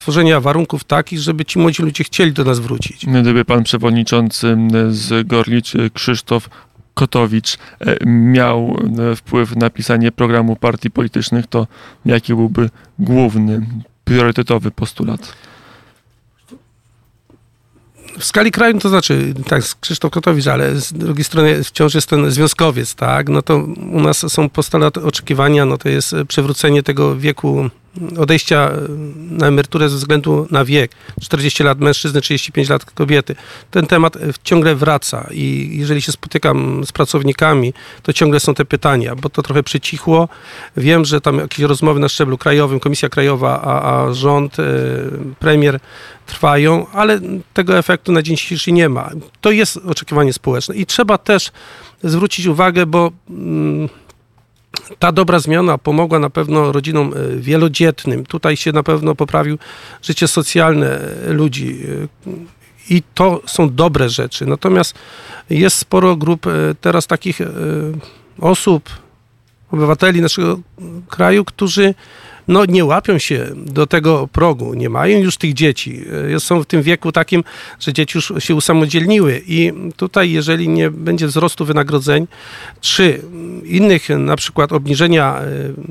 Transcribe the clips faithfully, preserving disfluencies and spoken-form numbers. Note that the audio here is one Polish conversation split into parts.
tworzenia warunków takich, żeby ci młodzi ludzie chcieli do nas wrócić. Gdyby pan przewodniczący z Gorlic, Krzysztof Kotowicz, miał wpływ na pisanie programu partii politycznych, to jaki byłby główny, priorytetowy postulat? W skali kraju, to znaczy, tak, Krzysztof Kotowicz, ale z drugiej strony wciąż jest ten związkowiec, tak, no to u nas są postulaty, oczekiwania, no to jest przywrócenie tego wieku odejścia na emeryturę ze względu na wiek. czterdzieści lat mężczyzny, trzydzieści pięć lat kobiety. Ten temat ciągle wraca i jeżeli się spotykam z pracownikami, to ciągle są te pytania, bo to trochę przycichło. Wiem, że tam jakieś rozmowy na szczeblu krajowym, Komisja Krajowa, a, a rząd, premier trwają, ale tego efektu na dzień dzisiejszy nie ma. To jest oczekiwanie społeczne i trzeba też zwrócić uwagę, bo mm, ta dobra zmiana pomogła na pewno rodzinom wielodzietnym. Tutaj się na pewno poprawił życie socjalne ludzi i to są dobre rzeczy. Natomiast jest sporo grup teraz takich osób, obywateli naszego kraju, którzy no, nie łapią się do tego progu, nie mają już tych dzieci. Są w tym wieku takim, że dzieci już się usamodzielniły i tutaj, jeżeli nie będzie wzrostu wynagrodzeń, czy innych, na przykład obniżenia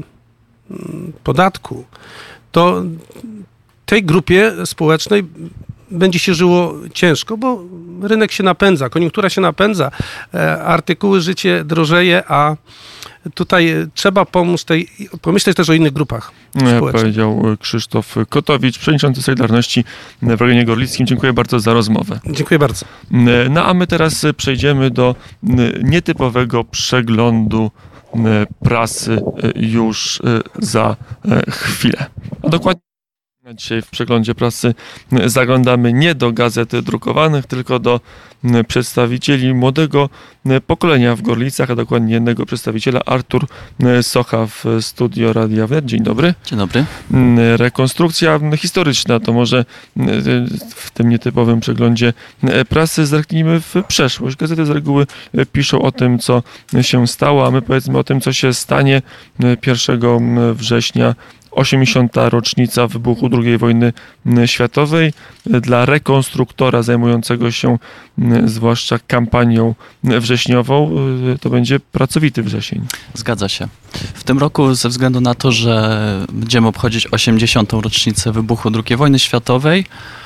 podatku, to tej grupie społecznej będzie się żyło ciężko, bo rynek się napędza, koniunktura się napędza, artykuły, życie drożeje, a tutaj trzeba pomóc tej, pomyśleć też o innych grupach społecznych. Powiedział Krzysztof Kotowicz, przewodniczący Solidarności w regionie gorlickim. Dziękuję bardzo za rozmowę. Dziękuję bardzo. No a my teraz przejdziemy do nietypowego przeglądu prasy już za chwilę. A dokładnie dzisiaj w przeglądzie prasy zaglądamy nie do gazet drukowanych, tylko do przedstawicieli młodego pokolenia w Gorlicach, a dokładnie jednego przedstawiciela, Artur Socha w studio Radia Wnet. Dzień dobry. Dzień dobry. Rekonstrukcja historyczna, to może w tym nietypowym przeglądzie prasy zerknijmy w przeszłość. Gazety z reguły piszą o tym, co się stało, a my powiedzmy o tym, co się stanie pierwszego września. osiemdziesiąta rocznica wybuchu drugiej wojny światowej. Dla rekonstruktora zajmującego się zwłaszcza kampanią wrześniową to będzie pracowity wrzesień. Zgadza się. W tym roku ze względu na to, że będziemy obchodzić osiemdziesiątą rocznicę wybuchu drugiej wojny światowej,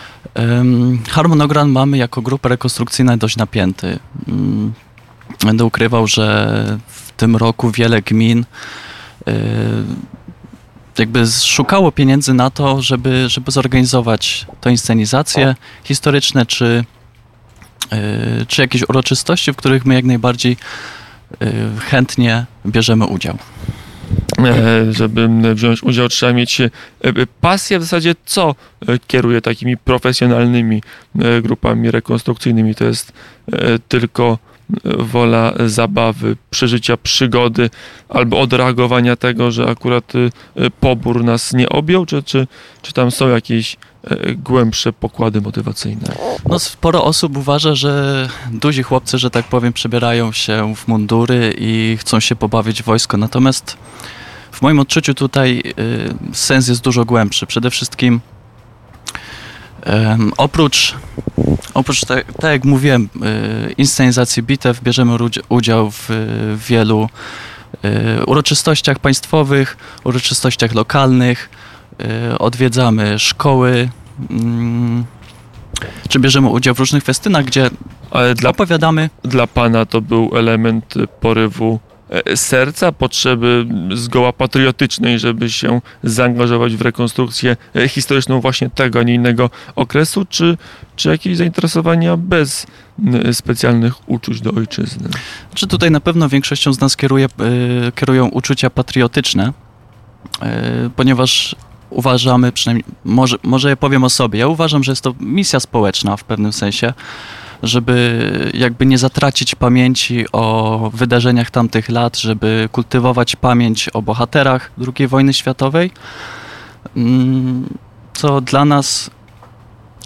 harmonogram mamy jako grupa rekonstrukcyjna dość napięty. Będę ukrywał, że w tym roku wiele gmin jakby szukało pieniędzy na to, żeby, żeby zorganizować to inscenizacje historyczne, czy, yy, czy jakieś uroczystości, w których my jak najbardziej yy, chętnie bierzemy udział. E, żeby wziąć udział, trzeba mieć pasję. W zasadzie co kieruje takimi profesjonalnymi grupami rekonstrukcyjnymi? To jest tylko wola zabawy, przeżycia przygody albo odreagowania tego, że akurat pobór nas nie objął, czy, czy, czy tam są jakieś głębsze pokłady motywacyjne? No, sporo osób uważa, że duzi chłopcy, że tak powiem, przebierają się w mundury i chcą się pobawić w wojsko. Natomiast w moim odczuciu tutaj y, sens jest dużo głębszy. Przede wszystkim Um, oprócz, oprócz tak, tak jak mówiłem, y, inscenizacji bitew, bierzemy udział w, w wielu y, uroczystościach państwowych, uroczystościach lokalnych, y, odwiedzamy szkoły, y, czy bierzemy udział w różnych festynach, gdzie Ale dla, opowiadamy. Dla pana to był element porywu serca, potrzeby zgoła patriotycznej, żeby się zaangażować w rekonstrukcję historyczną właśnie tego, a nie innego okresu, czy, czy jakieś zainteresowania bez specjalnych uczuć do ojczyzny? Czy tutaj na pewno większością z nas kieruje, kierują uczucia patriotyczne, ponieważ uważamy, przynajmniej, może, może ja powiem o sobie, ja uważam, że jest to misja społeczna w pewnym sensie, żeby jakby nie zatracić pamięci o wydarzeniach tamtych lat, żeby kultywować pamięć o bohaterach drugiej wojny światowej, co dla nas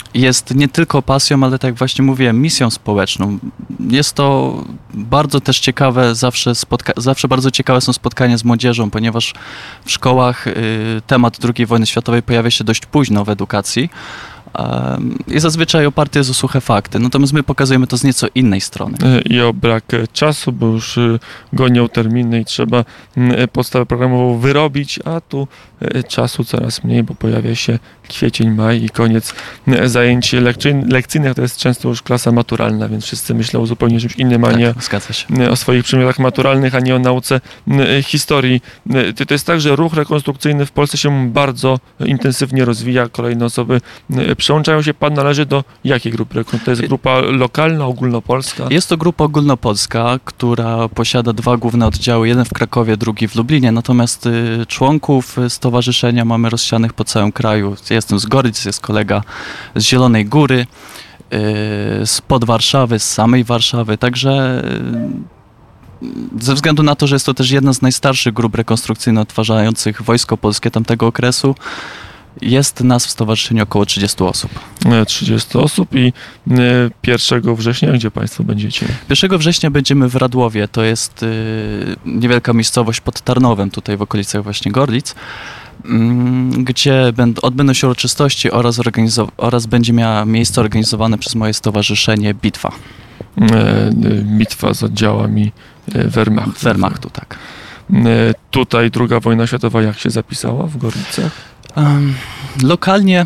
jest nie tylko pasją, ale tak jak właśnie mówiłem, misją społeczną. Jest to bardzo też ciekawe, zawsze, spotka- zawsze bardzo ciekawe są spotkania z młodzieżą, ponieważ w szkołach y, temat drugiej wojny światowej pojawia się dość późno w edukacji i zazwyczaj oparty jest o suche fakty. Natomiast my pokazujemy to z nieco innej strony. I o brak czasu, bo już gonią terminy i trzeba podstawę programową wyrobić, a tu czasu coraz mniej, bo pojawia się kwiecień, maj i koniec zajęć lekcyjnych. To jest często już klasa maturalna, więc wszyscy myślą o zupełnie czymś innym, a nie tak, o swoich przedmiotach maturalnych, a nie o nauce historii. To jest tak, że ruch rekonstrukcyjny w Polsce się bardzo intensywnie rozwija. Kolejne osoby przełączają się. Pan należy do jakiej grupy? To jest grupa lokalna, ogólnopolska? Jest to grupa ogólnopolska, która posiada dwa główne oddziały, jeden w Krakowie, drugi w Lublinie, natomiast y, członków stowarzyszenia mamy rozsianych po całym kraju. Jestem z Gorlic, jest kolega z Zielonej Góry, y, spod Warszawy, z samej Warszawy, także y, ze względu na to, że jest to też jedna z najstarszych grup rekonstrukcyjnych odtwarzających Wojsko Polskie tamtego okresu, jest nas w stowarzyszeniu około trzydziestu osób. trzydziestu osób i pierwszego września gdzie Państwo będziecie? pierwszego września będziemy w Radłowie, to jest y, niewielka miejscowość pod Tarnowem, tutaj w okolicach właśnie Gorlic, y, gdzie będ, odbędą się uroczystości oraz, organizow- oraz będzie miała miejsce organizowane przez moje stowarzyszenie Bitwa. E, bitwa z oddziałami Wehrmachtu. Wehrmachtu, tak. E, tutaj druga wojna światowa jak się zapisała w Gorlicach? Um, lokalnie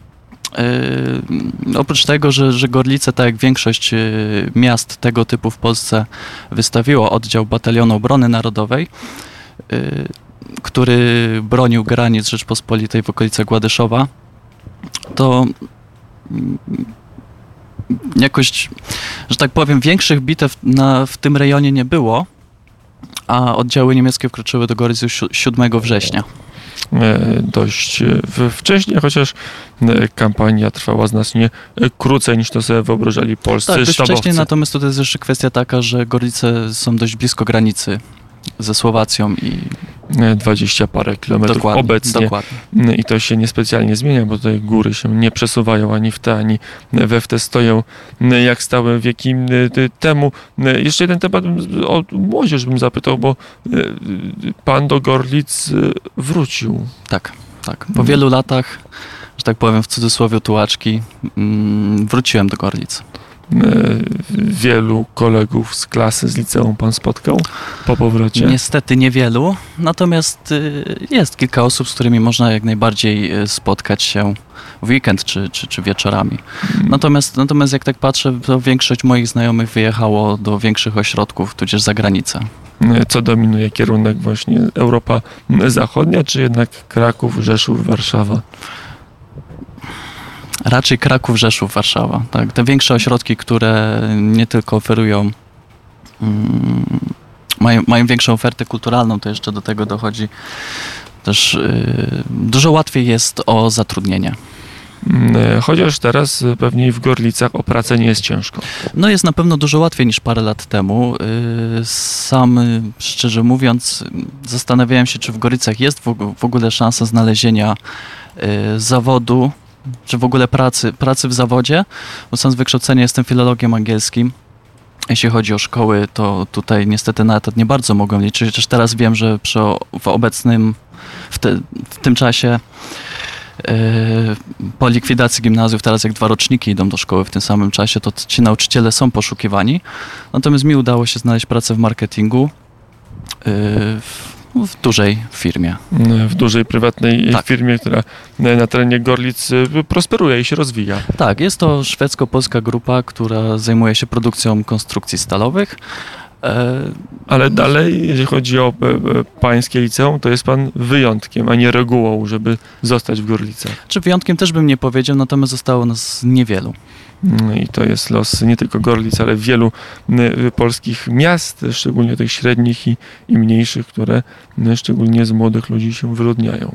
Yy, oprócz tego, że, że Gorlice, tak jak większość yy, miast tego typu w Polsce, wystawiło oddział Batalionu Obrony Narodowej, yy, który bronił granic Rzeczpospolitej w okolicach Gładyszowa, to yy, jakoś, że tak powiem, większych bitew na, w tym rejonie nie było, a oddziały niemieckie wkroczyły do Gorlic już siódmego września. Dość wcześnie, chociaż kampania trwała znacznie krócej niż to sobie wyobrażali polscy tak, sztabowcy. Wcześniej, natomiast tutaj jest jeszcze kwestia taka, że Gorlice są dość blisko granicy ze Słowacją i dwadzieścia parę kilometrów dokładnie, obecnie. Dokładnie. I to się niespecjalnie zmienia, bo tutaj góry się nie przesuwają ani w te, ani we w te, stoją jak stały wieki temu. Jeszcze jeden temat o młodzież bym zapytał, bo pan do Gorlic wrócił. Tak, tak. Po wielu latach, że tak powiem w cudzysłowie tułaczki, wróciłem do Gorlic. Wielu kolegów z klasy, z liceum pan spotkał po powrocie? Niestety niewielu, natomiast jest kilka osób, z którymi można jak najbardziej spotkać się w weekend czy, czy, czy wieczorami. Natomiast, natomiast jak tak patrzę, to większość moich znajomych wyjechało do większych ośrodków, tudzież za granicę. Co dominuje kierunek właśnie Europa Zachodnia, czy jednak Kraków, Rzeszów, Warszawa? Raczej Kraków, Rzeszów, Warszawa. Tak, te większe ośrodki, które nie tylko oferują, mm, mają, mają większą ofertę kulturalną, to jeszcze do tego dochodzi też yy, dużo łatwiej jest o zatrudnienie. Chociaż teraz pewnie w Gorlicach o pracę nie jest ciężko. No jest na pewno dużo łatwiej niż parę lat temu. Sam, szczerze mówiąc, zastanawiałem się, czy w Gorlicach jest w ogóle szansa znalezienia zawodu, czy w ogóle pracy, pracy w zawodzie, bo sam z wykształcenia jestem filologiem angielskim. Jeśli chodzi o szkoły, to tutaj niestety na etat nie bardzo mogłem liczyć, chociaż teraz wiem, że przy, w obecnym, w, te, w tym czasie yy, po likwidacji gimnazjów, teraz jak dwa roczniki idą do szkoły w tym samym czasie, to ci nauczyciele są poszukiwani. Natomiast mi udało się znaleźć pracę w marketingu yy, w, w dużej firmie. W dużej prywatnej tak. firmie, która na terenie Gorlic prosperuje i się rozwija. Tak, jest to szwedzko-polska grupa, która zajmuje się produkcją konstrukcji stalowych. Ale dalej, jeżeli chodzi o pańskie liceum, to jest pan wyjątkiem, a nie regułą, żeby zostać w Gorlicach. Czy wyjątkiem też bym nie powiedział, natomiast zostało nas niewielu. I to jest los nie tylko Gorlic, ale wielu polskich miast, szczególnie tych średnich i, i mniejszych, które szczególnie z młodych ludzi się wyludniają.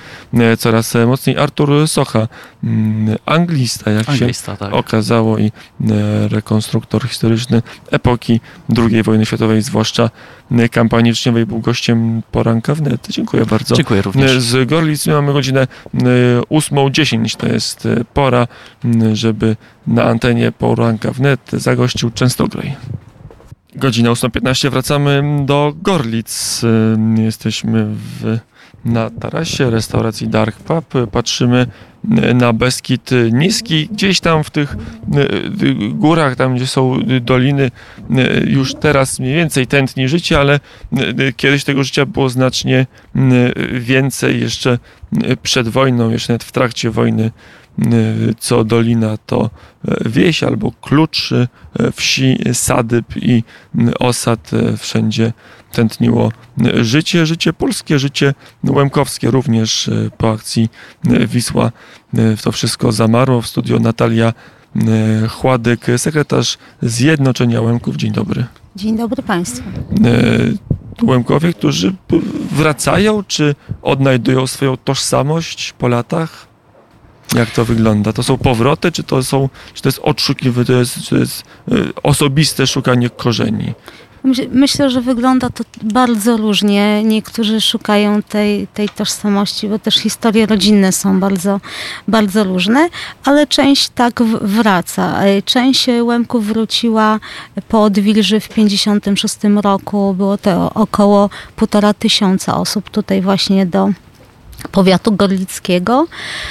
coraz mocniej. Artur Socha, anglista, jak Anglista, się tak. okazało, i rekonstruktor historyczny epoki drugiej wojny światowej, zwłaszcza kampanii wrześniowej, był gościem poranka wnet. Dziękuję bardzo. Dziękuję również. Z Gorlic mamy godzinę ósmą dziesięć. To jest pora, żeby na antenie poranka wnet zagościł Częstokraj. Godzina ósma piętnaście. Wracamy do Gorlic. Jesteśmy w, na tarasie restauracji Dark Pub. Patrzymy na Beskid Niski. Gdzieś tam w tych górach, tam gdzie są doliny, już teraz mniej więcej tętni życie, ale kiedyś tego życia było znacznie więcej. Jeszcze przed wojną, jeszcze nawet w trakcie wojny, co dolina, to wieś albo klucz wsi, sadyb i osad. Wszędzie tętniło życie, życie polskie, życie łemkowskie. Również po akcji Wisła to wszystko zamarło. W studiu Natalia Chładyk, sekretarz Zjednoczenia Łemków. Dzień dobry. Dzień dobry Państwu. Łemkowie, którzy wracają, czy odnajdują swoją tożsamość po latach? Jak to wygląda? To są powroty, czy to są, czy to jest odszukiwanie, to jest, czy to jest osobiste szukanie korzeni? Myślę, że wygląda to bardzo różnie. Niektórzy szukają tej, tej tożsamości, bo też historie rodzinne są bardzo, bardzo różne, ale część tak wraca. Część Łemków wróciła po odwilży w pięćdziesiątym szóstym roku. Było to około półtora tysiąca osób tutaj właśnie do powiatu gorlickiego.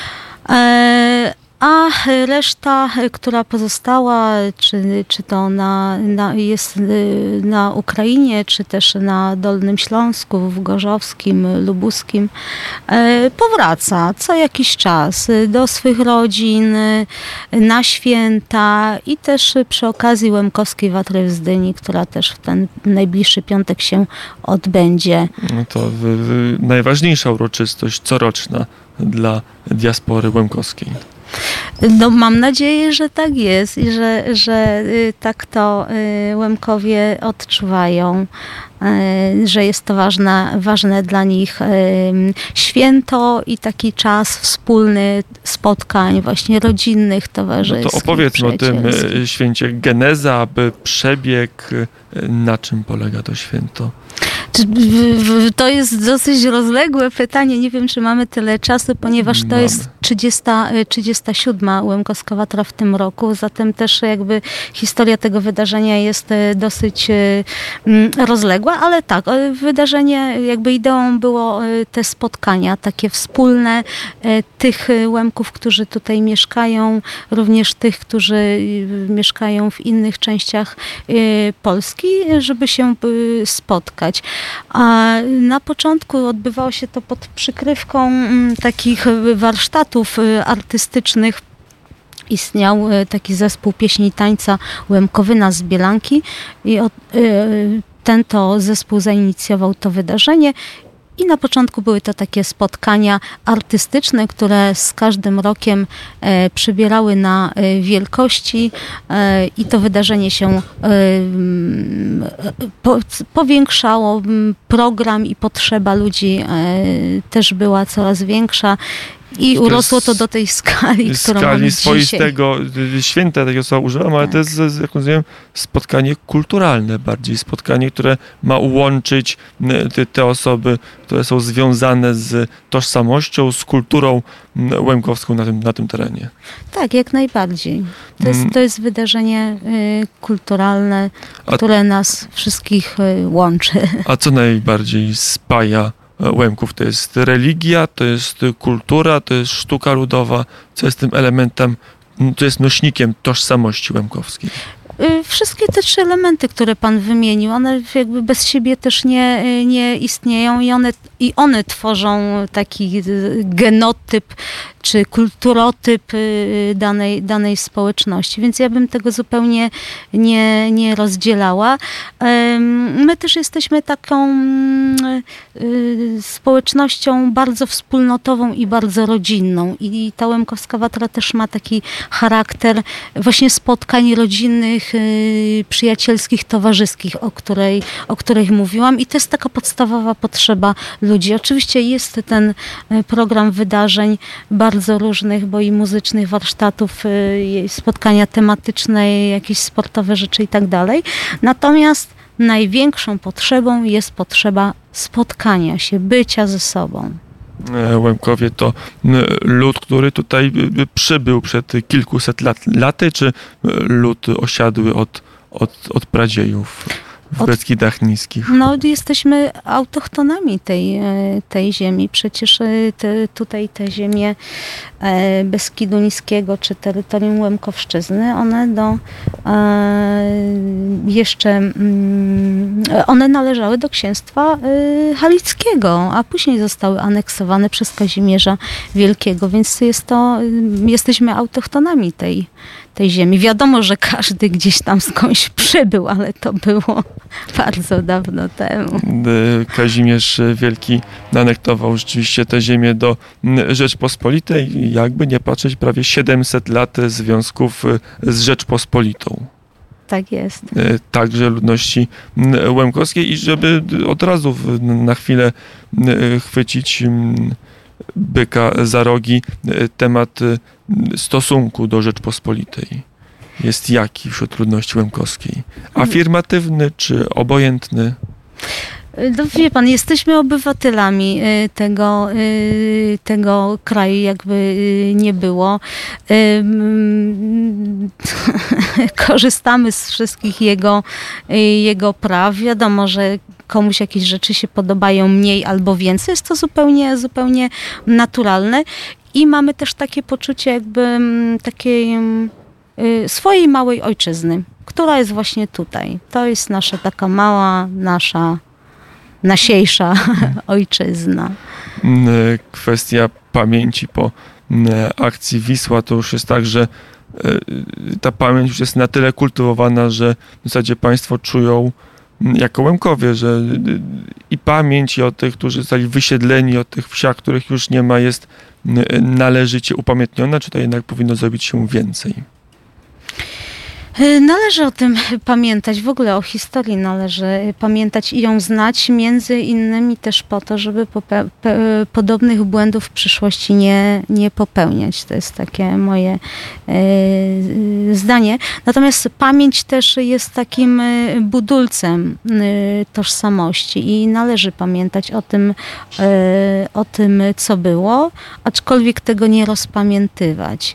A reszta, która pozostała, czy, czy to na, na, jest na Ukrainie, czy też na Dolnym Śląsku, w Gorzowskim, Lubuskim, powraca co jakiś czas do swych rodzin, na święta i też przy okazji Łemkowskiej Watry w Zdyni, która też w ten najbliższy piątek się odbędzie. No to w, w, najważniejsza uroczystość coroczna dla diaspory łemkowskiej. No, mam nadzieję, że tak jest i że, że tak to Łemkowie odczuwają, że jest to ważne, ważne dla nich święto i taki czas wspólny spotkań właśnie rodzinnych, towarzyskich. No to opowiedzmy o tym święcie. Geneza, przebieg, na czym polega to święto? To jest dosyć rozległe pytanie. Nie wiem, czy mamy tyle czasu, ponieważ to mamy. jest trzydziesta, trzydziesta siódma Łemkowska Watra w tym roku. Zatem też jakby historia tego wydarzenia jest dosyć rozległa, ale tak, wydarzenie, jakby ideą było te spotkania takie wspólne tych Łemków, którzy tutaj mieszkają, również tych, którzy mieszkają w innych częściach Polski, żeby się spotkać. A na początku odbywało się to pod przykrywką takich warsztatów artystycznych. Istniał taki zespół pieśni i tańca Łemkowyna z Bielanki i ten to zespół zainicjował to wydarzenie. I na początku były to takie spotkania artystyczne, które z każdym rokiem e, przybierały na e, wielkości e, i to wydarzenie się e, po, powiększało. Program i potrzeba ludzi e, też była coraz większa. I to urosło to do tej skali, którą skali mamy swoistego święta, takiego słowa używam, ale tak. To jest, jak rozumiem, spotkanie kulturalne bardziej, spotkanie, które ma łączyć te, te osoby, które są związane z tożsamością, z kulturą łemkowską na tym, na tym terenie. Tak, jak najbardziej. To jest, to jest wydarzenie y, kulturalne, które a, nas wszystkich y, łączy. A co najbardziej spaja Łemków? To jest religia, to jest kultura, to jest sztuka ludowa, co jest tym elementem, co jest nośnikiem tożsamości łemkowskiej? Wszystkie te trzy elementy, które pan wymienił, one jakby bez siebie też nie, nie istnieją i one, i one tworzą taki genotyp czy kulturotyp danej, danej społeczności, więc ja bym tego zupełnie nie, nie rozdzielała. My też jesteśmy taką społecznością bardzo wspólnotową i bardzo rodzinną i ta Łemkowska Watra też ma taki charakter właśnie spotkań rodzinnych takich y, przyjacielskich, towarzyskich, o której, o której mówiłam i to jest taka podstawowa potrzeba ludzi. Oczywiście jest ten y, program wydarzeń bardzo różnych, bo i muzycznych, warsztatów, y, spotkania tematyczne, jakieś sportowe rzeczy i tak dalej. Natomiast największą potrzebą jest potrzeba spotkania się, bycia ze sobą. Łemkowie to lud, który tutaj przybył przed kilkuset lat, laty, czy lud osiadły od, od, od pradziejów w Od- Beskidach Niskich? No, jesteśmy autochtonami tej, e, tej ziemi. Przecież e, te, tutaj te ziemie e, Beskidu Niskiego czy terytorium Łemkowszczyzny, one do e, jeszcze mm, one należały do księstwa e, halickiego, a później zostały aneksowane przez Kazimierza Wielkiego, więc jest to, jesteśmy autochtonami tej, tej ziemi. Wiadomo, że każdy gdzieś tam skądś przybył, ale to było bardzo dawno temu. Kazimierz Wielki anektował rzeczywiście tę ziemię do Rzeczpospolitej. Jakby nie patrzeć, prawie siedemset lat związków z Rzeczpospolitą. Tak jest. Także ludności łemkowskiej. I żeby od razu na chwilę chwycić byka za rogi, temat stosunku do Rzeczpospolitej jest jaki wśród ludności łemkowskiej? Afirmatywny czy obojętny? No, wie pan, jesteśmy obywatelami y, tego, y, tego kraju, jakby y, nie było. Y, mm, Korzystamy z wszystkich jego, y, jego praw. Wiadomo, że komuś jakieś rzeczy się podobają mniej albo więcej. Jest to zupełnie, zupełnie naturalne. I mamy też takie poczucie jakby mm, takiej mm, y, swojej małej ojczyzny, która jest właśnie tutaj. To jest nasza taka mała, nasza nasiejsza ojczyzna. Kwestia pamięci po akcji Wisła to już jest tak, że ta pamięć już jest na tyle kultywowana, że w zasadzie państwo czują jako Łemkowie, że i pamięć i o tych, którzy zostali wysiedleni, o tych wsiach, których już nie ma, jest należycie upamiętniona, czy to jednak powinno zrobić się więcej? Należy o tym pamiętać, w ogóle o historii należy pamiętać i ją znać, między innymi też po to, żeby pope- pe- podobnych błędów w przyszłości nie, nie popełniać. To jest takie moje e, zdanie. Natomiast pamięć też jest takim budulcem e, tożsamości i należy pamiętać o tym, e, o tym, co było, aczkolwiek tego nie rozpamiętywać.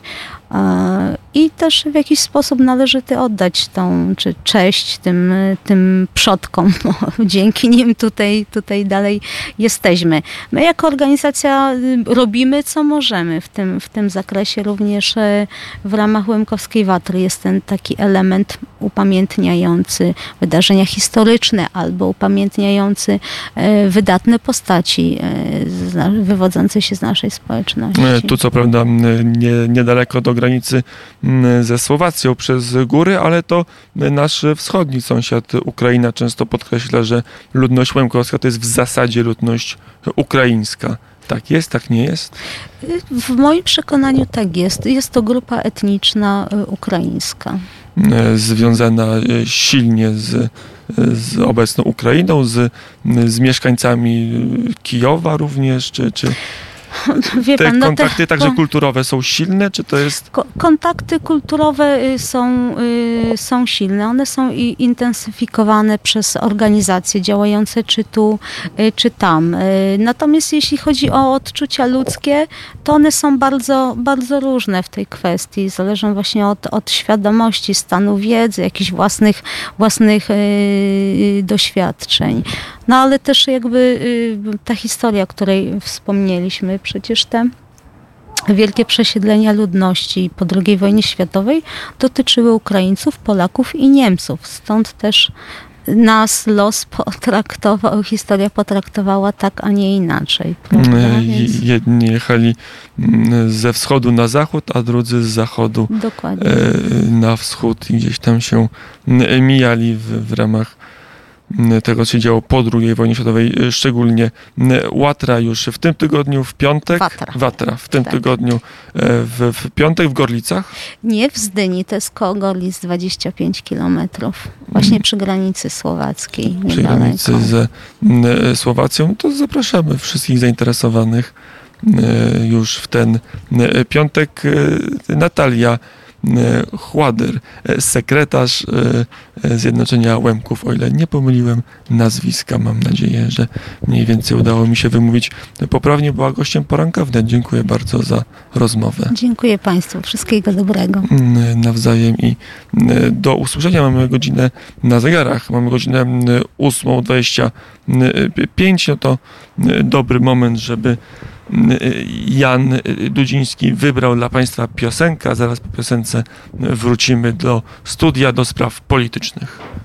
I też w jakiś sposób należy oddać tą czy cześć tym, tym przodkom, bo dzięki nim tutaj, tutaj dalej jesteśmy. My jako organizacja robimy co możemy w tym, w tym zakresie. Również w ramach Łemkowskiej Watry jest ten taki element upamiętniający wydarzenia historyczne albo upamiętniający wydatne postaci wywodzące się z naszej społeczności. Tu co prawda nie, niedaleko do granicy ze Słowacją przez góry, ale to nasz wschodni sąsiad Ukraina często podkreśla, że ludność łemkowska to jest w zasadzie ludność ukraińska. Tak jest, tak nie jest? W moim przekonaniu tak jest. Jest to grupa etniczna ukraińska. Związana silnie z, z obecną Ukrainą, z, z mieszkańcami Kijowa również, czy... czy... Wie te pan, no kontakty te, także ko- kulturowe są silne, czy to jest... ko- kontakty kulturowe y, są, y, są silne. One są i intensyfikowane przez organizacje działające czy tu, y, czy tam. Y, natomiast jeśli chodzi o odczucia ludzkie, to one są bardzo, bardzo różne w tej kwestii. Zależą właśnie od, od świadomości, stanu wiedzy, jakichś własnych, własnych y, y, doświadczeń. No ale też jakby y, ta historia, o której wspomnieliśmy, przecież te wielkie przesiedlenia ludności po drugiej wojnie światowej dotyczyły Ukraińców, Polaków i Niemców. Stąd też nas los potraktował, historia potraktowała tak, a nie inaczej. Prawda? Więc... Jedni jechali ze wschodu na zachód, a drudzy z zachodu Dokładnie. na wschód i gdzieś tam się mijali w, w ramach tego, co się działo po drugiej wojnie światowej, szczególnie Łatra już w tym tygodniu, w piątek. Watra. Watra w tym Tak. tygodniu, w, w piątek w Gorlicach. Nie w Zdyni, to jest koło Gorlic dwadzieścia pięć kilometrów. Właśnie przy granicy słowackiej. Przy niedaleko. granicy ze m, Słowacją, to zapraszamy wszystkich zainteresowanych e, już w ten e, piątek. E, Natalia e, Chładyr, e, sekretarz e, Zjednoczenia Łemków, o ile nie pomyliłem nazwiska, mam nadzieję, że mniej więcej udało mi się wymówić poprawnie, była gościem poranka wnet. Dziękuję bardzo za rozmowę. Dziękuję Państwu. Wszystkiego dobrego. Nawzajem i do usłyszenia. Mamy godzinę na zegarach. Mamy godzinę ósmą dwadzieścia pięć. No to dobry moment, żeby Jan Dudziński wybrał dla Państwa piosenkę, a zaraz po piosence wrócimy do studia do spraw politycznych.